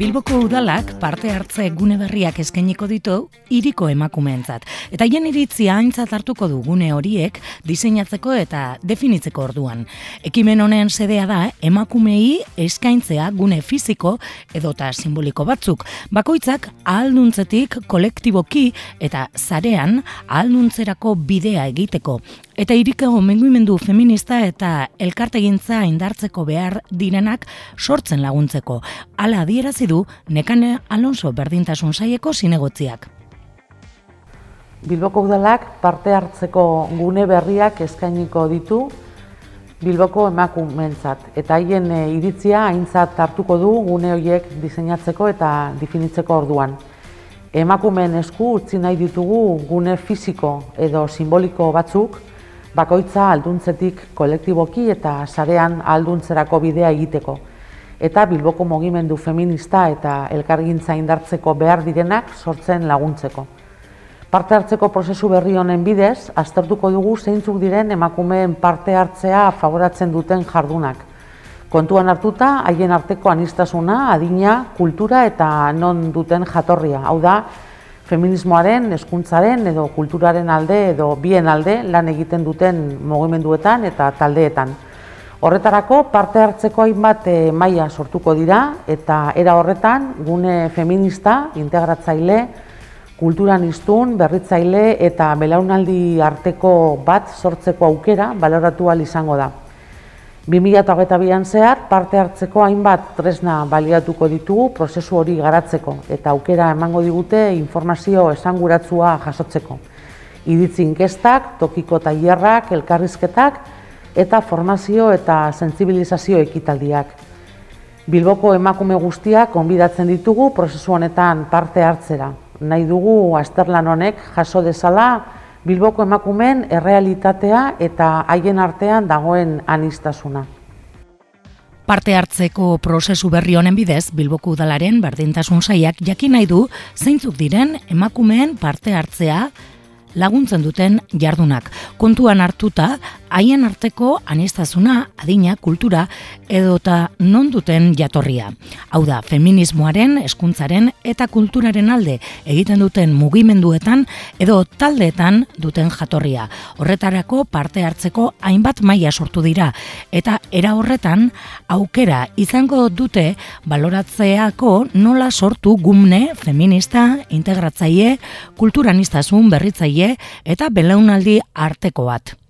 Bilboko udalak parte hartze gune berriak eskainiko ditu hiriko emakumeentzat. Eta haien iritzia aintzat hartuko du gune horiek diseinatzeko eta definitzeko orduan. Ekimen honen sedea da emakumeei eskaintzea gune fisiko edota simboliko batzuk. Bakoitzak ahalduntzetik kolektiboki eta sarean ahalduntzerako bidea egiteko. Eta hiriko mugimendu feminista eta elkartegintza indartzeko behar direnak sortzen laguntzeko. Hala adierazi du Nekane Alonso berdintasun saileko zinegotziak. Bilboko udalak parte hartzeko gune berriak eskainiko ditu Bilboko emakumeentzat eta haien iritzia aintzat hartuko du gune horiek diseinatzeko eta definitzeko orduan. Emakumeen esku utzi nahi ditugu gune fisiko edo simboliko batzuk bakoitza ahalduntzetik kolektiboki eta sarean ahalduntzerako bidea egiteko. Eta Bilboko mugimendu feminista eta elkargintza indartzeko behar direnak sortzen laguntzeko. Parte hartzeko prozesu berri honen bidez, aztertuko dugu zeintzuk diren emakumeen parte hartzea favoratzen duten jardunak. Kontuan hartuta, haien arteko aniztasuna, adina, kultura eta non duten jatorria. Hau da, feminismoaren, hezkuntzaren edo kulturaren alde edo bien alde lan egiten duten mugimenduetan eta taldeetan. Horretarako parte hartzeko hainbat maila sortuko dira eta era horretan gune feminista, integratzaile, kulturan hiztun, berritzaile eta belaunaldi arteko bat sortzeko aukera baloratu ahal izango da. 2022an zehar parte hartzeko hainbat tresna baliatuko ditugu prozesu hori garatzeko eta aukera emango digute informazio esanguratsua jasotzeko. Iritzi inkestak, tokiko tailerrak, elkarrizketak eta formazio eta sentsibilizazio ekitaldiak. Bilboko emakume guztiak gonbidatzen ditugu prozesu honetan parte hartzera. Nahi dugu azterlan honek jaso dezala Bilboko emakumeen errealitatea eta haien artean dagoen aniztasuna. Parte hartzeko prozesu berri honen bidez, Bilboko udalaren berdintasun sailak jakin nahi du zeintzuk diren emakumeen parte hartzea laguntzen duten jardunak. Kontuan hartuta, haien arteko aniztasuna, adina, kultura edota non duten jatorria. Hau da, feminismoaren, hezkuntzaren eta kulturaren alde egiten duten mugimenduetan edo taldeetan duten jatorria. Horretarako parte hartzeko hainbat maila sortu dira eta era horretan aukera izango dute baloratzeako nola sortu gune feminista, integratzaile, kulturaniztasun berritzaile eta belaunaldi arteko bat.